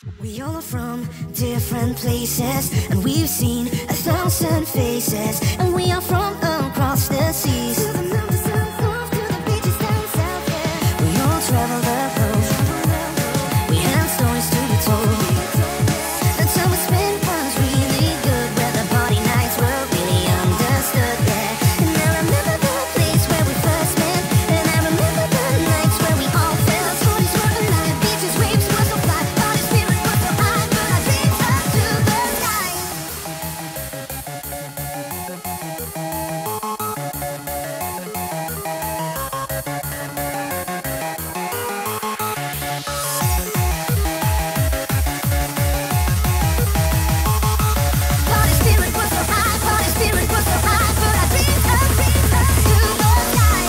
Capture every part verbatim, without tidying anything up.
We all are from different places, and we've seen a thousand faces, and we are from across the seas. To the mountains down north, to the beaches down south, yeah. We all travel the road. We have stories to be told. The time we spent was really good, where the party nights were really understood, yeah. And I remember the place where we first met, and I remember the nights where we all felt. Stories were alive, beaches, waves were so fly, party spirit was so high, but I dreamed up to the sky. Party spirit was so high, party spirit was so high, but I dreamed up, dreamed up to the sky.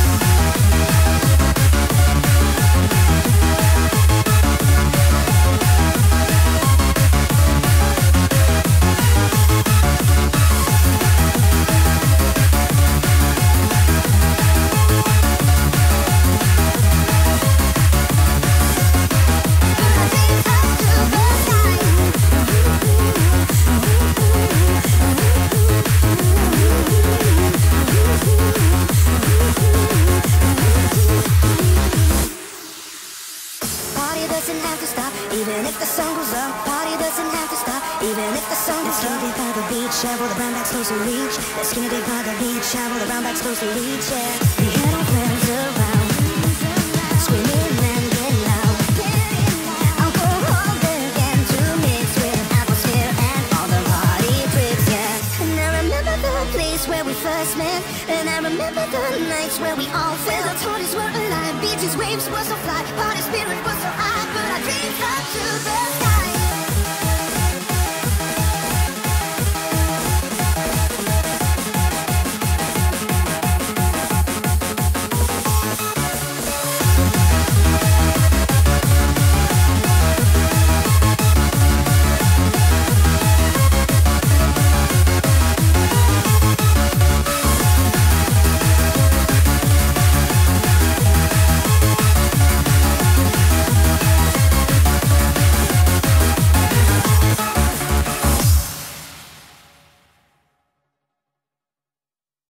Party doesn't have to stop, even if the sun goes up. Party doesn't have to stop, even if the sun goes up. Let's get it by the beach, travel the brown bags close to reach. Let's get it by the beach, travel the brown bags close to reach, yeah. We had our friends around, screaming and getting loud. Alcohol began to mix with atmosphere and all the party tricks, yeah. And I remember the place where we first met, and I remember the nights where we all felt. Parties were alive, beaches, waves were so fly, party spirit was so